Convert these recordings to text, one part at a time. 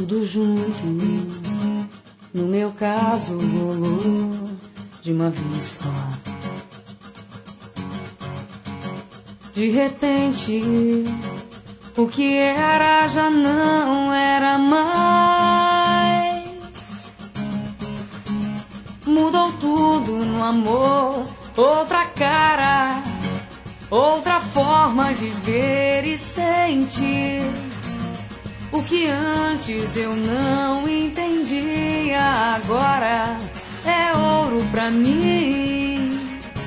tudo junto. No meu caso rolou de uma vez só. De repente, o que era já não era mais. Mudou tudo no amor, outra cara, outra forma de ver e sentir. O que antes eu não entendia, agora é ouro pra mim.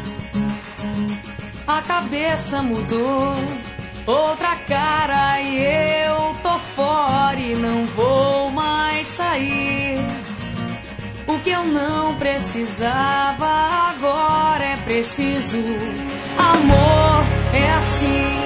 A cabeça mudou, outra cara, e eu tô fora e não vou mais sair. O que eu não precisava agora é preciso. Amor é assim,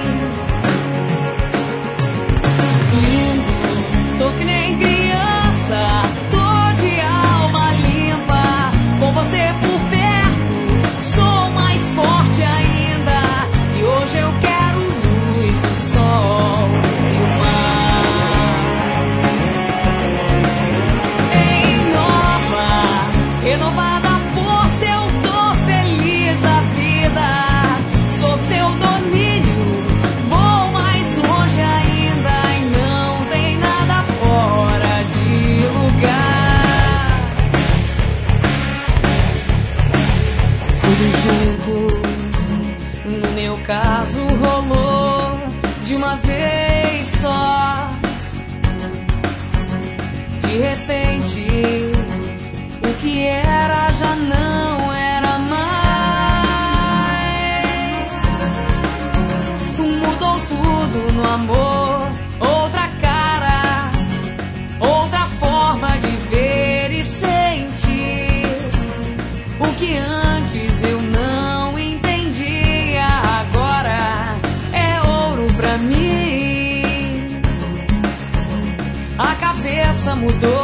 lindo, tô que nem criança, tô de alma limpa. Com você por perto, sou mais forte ainda. E hoje eu quero luz do sol e o mar. Em nova, renovada força, eu tô feliz a vida. Sob seu domínio, vou mais longe ainda. E não tem nada fora de lugar. Tudo junto. No meu caso rolou de uma vez só. De repente, o que era já não era mais. Mudou tudo no amor, outra cara, outra forma de ver e sentir. O que antes eu não entendia, agora é ouro pra mim. A cabeça mudou,